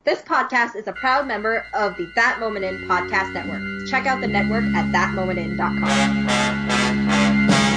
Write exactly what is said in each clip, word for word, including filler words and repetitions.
This podcast is a proud member of the That Moment In podcast network. Check out the network at that moment in dot com.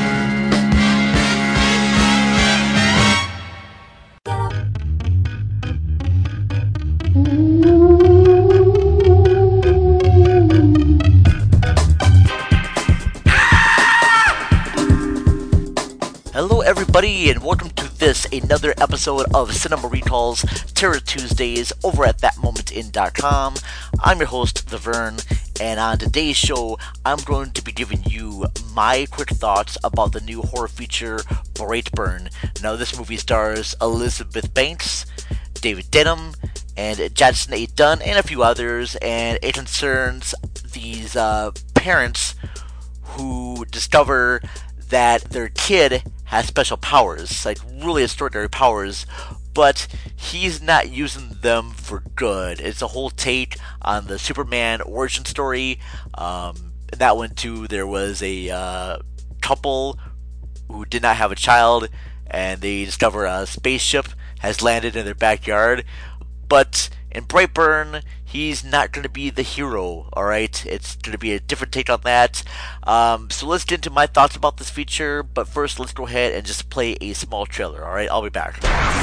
Hello everybody and welcome to this, another episode of Cinema Recalls Terror Tuesdays over at that moment in dot com. I'm your host, The Vern, and on today's show, I'm going to be giving you my quick thoughts about the new horror feature, Brightburn. Now this movie stars Elizabeth Banks, David Denham, and Jadson A. Dunn, and a few others, and it concerns these uh, parents who discover that their kid has special powers, like really extraordinary powers, but he's not using them for good. It's a whole take on the Superman origin story. Um, in that one too, there was a uh, couple who did not have a child, and they discover a spaceship has landed in their backyard. But in Brightburn, he's not going to be the hero, alright? It's going to be a different take on that. Um, so let's get into my thoughts about this feature, but first let's go ahead and just play a small trailer, alright? I'll be back.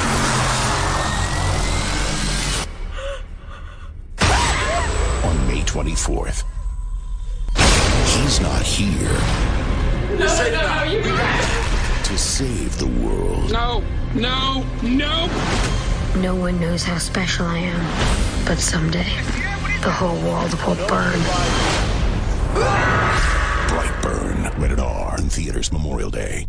On May twenty-fourth, he's not here No, no, no, you to save the world. No, no, no. No one knows how special I am, but someday the whole world will burn. Brightburn, rated R, in theaters Memorial Day.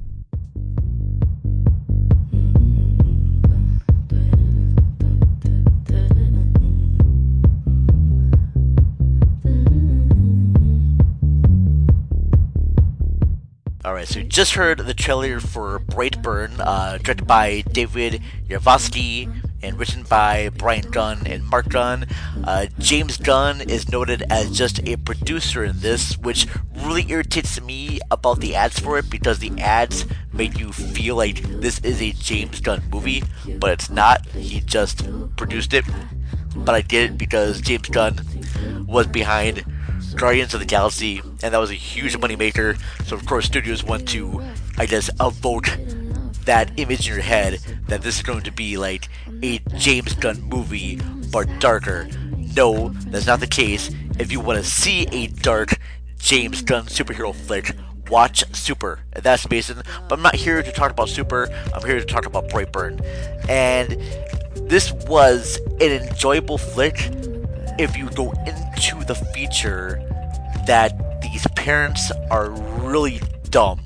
Alright, so you just heard the trailer for Brightburn, uh, directed by David Yarovesky and written by Brian Gunn and Mark Gunn. Uh, James Gunn is noted as just a producer in this, which really irritates me about the ads for it, because the ads make you feel like this is a James Gunn movie, but it's not. He just produced it. But I did it because James Gunn was behind Guardians of the Galaxy, and that was a huge moneymaker, so of course studios want to, I guess, evoke that image in your head that this is going to be like a James Gunn movie, but darker. No, that's not the case. If you want to see a dark James Gunn superhero flick, watch Super. That's amazing, but I'm not here to talk about Super, I'm here to talk about Brightburn. And this was an enjoyable flick if you go into the feature that these parents are really dumb.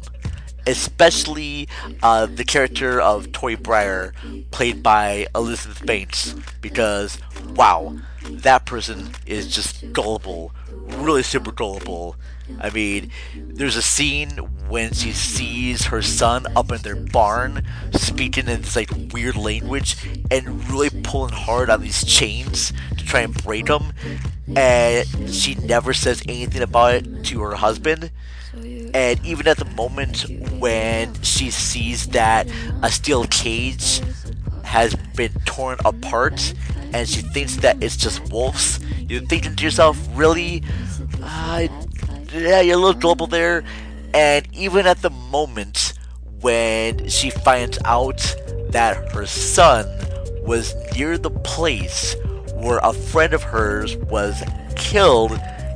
Especially uh, the character of Tori Breyer, played by Elizabeth Banks, because, wow, that person is just gullible, really super gullible. I mean, there's a scene when she sees her son up in their barn, speaking in this like weird language, and really pulling hard on these chains to try and break them, and she never says anything about it to her husband. And even at the moment when she sees that a steel cage has been torn apart and she thinks that it's just wolves, you're thinking to yourself, really? Uh, yeah, you're a little gullible there. And even at the moment when she finds out that her son was near the place where a friend of hers was killed,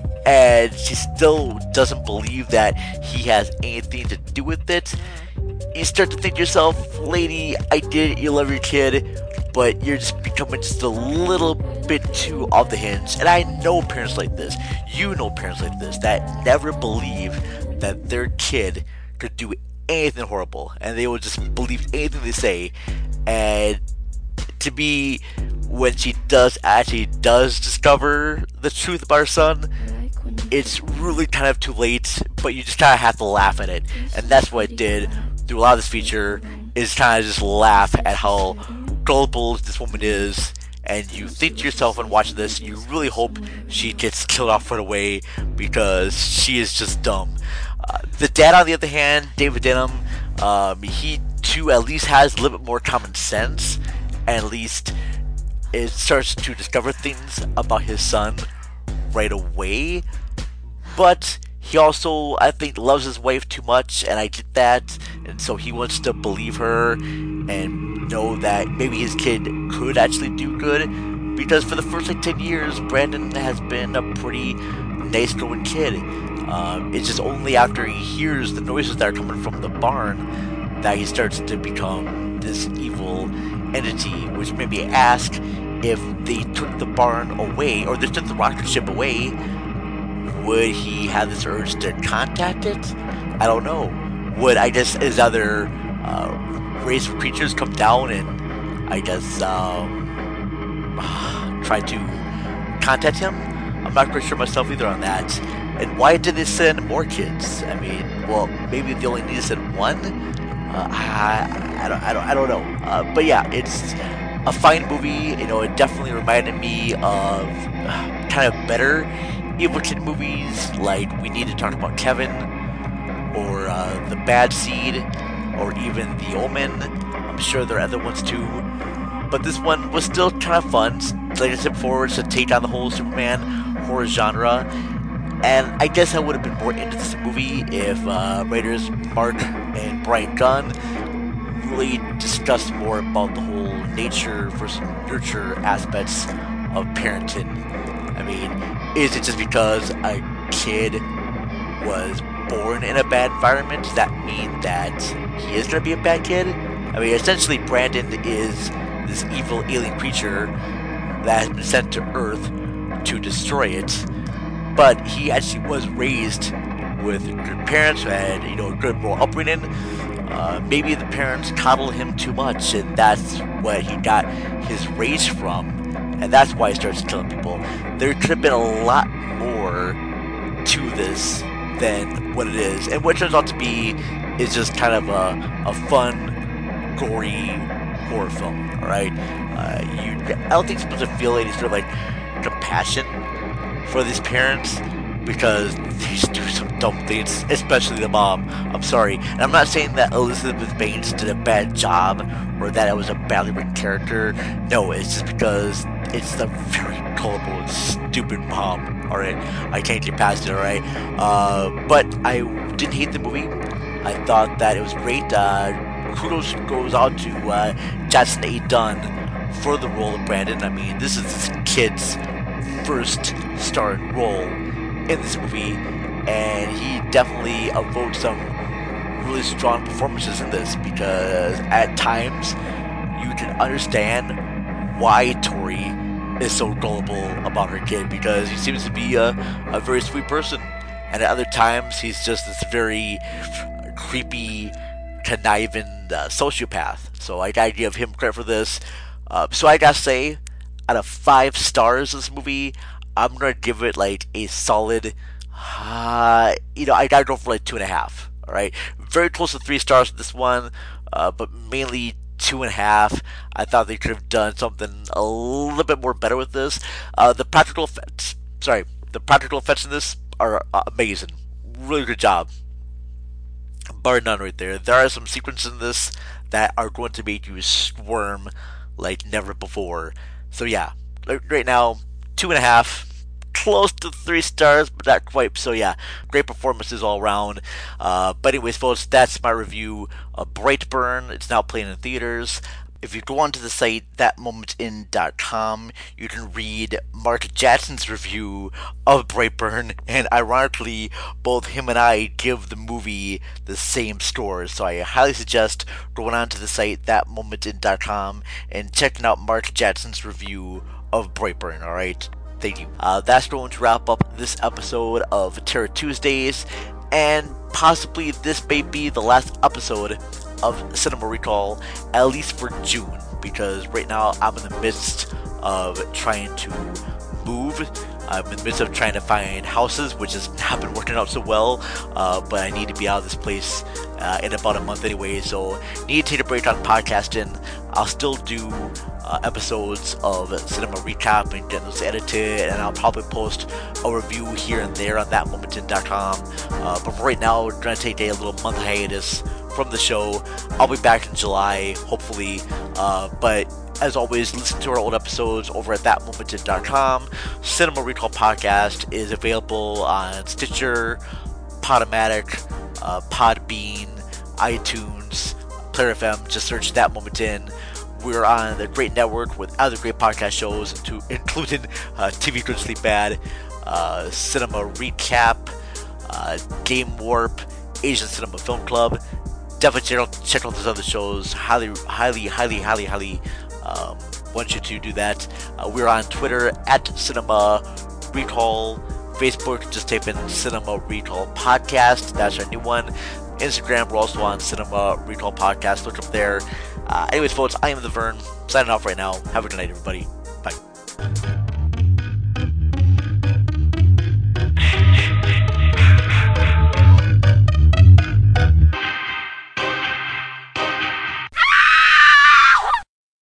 and she still doesn't believe that he has anything to do with it, you start to think to yourself, lady, I get it, you love your kid, but you're just becoming just a little bit too off the hinge. And I know parents like this, you know parents like this, that never believe that their kid could do anything horrible, and they will just believe anything they say. And to be, when she does actually does discover the truth about her son, it's really kind of too late, but you just kind of have to laugh at it. And that's what I did through a lot of this feature, is kind of just laugh at how gullible this woman is. And you think to yourself when watching this, you really hope she gets killed off right away, because she is just dumb. Uh, the dad, on the other hand, David Denham, um, he too at least has a little bit more common sense, and at least it starts to discover things about his son right away, but he also, I think, loves his wife too much, and I get that, and so he wants to believe her and know that maybe his kid could actually do good, because for the first like ten years, Brandon has been a pretty nice growing kid. Um, it's just only after he hears the noises that are coming from the barn that he starts to become this evil entity, which made me ask if they took the barn away, or they took the rocket ship away, would he have this urge to contact it? I don't know. Would, I guess, his other uh, race of creatures come down and, I guess, um, try to contact him? I'm not quite sure myself either on that. And why did they send more kids? I mean, well, maybe they only need to send one? Uh, I, I, don't, I, don't, I don't know. Uh, but yeah, it's a fine movie. You know, it definitely reminded me of uh, kind of better evil kid movies, like We Need to Talk About Kevin, or uh, The Bad Seed, or even The Omen. I'm sure there are other ones too, but this one was still kind of fun. Like I said before, it's a take on the whole Superman horror genre, and I guess I would have been more into this movie if uh, writers Mark and Brian Gunn really discussed more about the whole nature versus nurture aspects of parenting. I mean, is it just because a kid was born in a bad environment, does that mean that he is going to be a bad kid? I mean, essentially, Brandon is this evil alien creature that has been sent to Earth to destroy it, but he actually was raised with good parents who had, you know, a good moral upbringing. Uh, maybe the parents coddled him too much, and that's what he got his rage from. And that's why he starts killing people. There could have been a lot more to this than what it is. And what it turns out to be is just kind of a, a fun, gory horror film, alright? Uh, you, I don't think you're supposed to feel any sort of like compassion for these parents, because they just do some dumb things, especially the mom. I'm sorry. And I'm not saying that Elizabeth Banks did a bad job, or that it was a badly written character. No, it's just because it's the very gullible and stupid mom. Alright, I can't get past it, alright? Uh, but I didn't hate the movie. I thought that it was great. Uh, kudos goes out to uh, Jackson A. Dunn for the role of Brandon. I mean, this is this kid's first starring role in this movie, and he definitely evoked some really strong performances in this, because at times you can understand why Tori is so gullible about her kid, because he seems to be a, a very sweet person, and at other times he's just this very creepy, conniving uh, sociopath. So I gotta give him credit for this. Uh, so I gotta say, out of five stars this movie, I'm gonna give it like a solid, uh, you know, I gotta go for like two and a half. All right, very close to three stars with this one, uh, but mainly two and a half. I thought they could have done something a little bit more better with this. Uh, the practical effects, sorry, the practical effects in this are uh, amazing. Really good job, bar none right there. There are some sequences in this that are going to make you squirm like never before. So yeah, right now, two and a half, close to three stars, but not quite. So yeah, great performances all around. Uh, but anyways, folks, that's my review of Brightburn. It's now playing in theaters. If you go onto the site that moment in dot com, you can read Mark Jackson's review of Brightburn, and ironically, both him and I give the movie the same scores. So I highly suggest going onto the site that moment in dot com and checking out Mark Jackson's review of Brightburn. All right, thank you. Uh, that's going to wrap up this episode of Terror Tuesdays, and possibly this may be the last episode of Cinema Recall, at least for June, because right now I'm in the midst of trying to move. I'm in the midst of trying to find houses, which has not been working out so well, uh, but I need to be out of this place uh, in about a month anyway, so need to take a break on podcasting. I'll still do uh, episodes of Cinema Recap and get those edited, and I'll probably post a review here and there on that moment in dot com, uh, but for right now, we're going to take a little month hiatus from the show. I'll be back in July, hopefully, uh, but As always, listen to our old episodes over at that moment in dot com. Cinema Recall Podcast is available on Stitcher, Podomatic, uh, Podbean, iTunes, Player F M. Just search That Moment In. We're on the great network with other great podcast shows, to, including uh, T V Good Sleep Bad, uh, Cinema Recap, uh, Game Warp, Asian Cinema Film Club. Definitely check out, check out those other shows. Highly, highly, highly, highly, highly um, want you to do that. Uh, we're on Twitter at Cinema Recall. Facebook, just type in Cinema Recall Podcast. That's our new one. Instagram, we're also on Cinema Recall Podcast. Look up there. Uh, anyways, folks, I am the Vern. Signing off right now. Have a good night, everybody. Bye.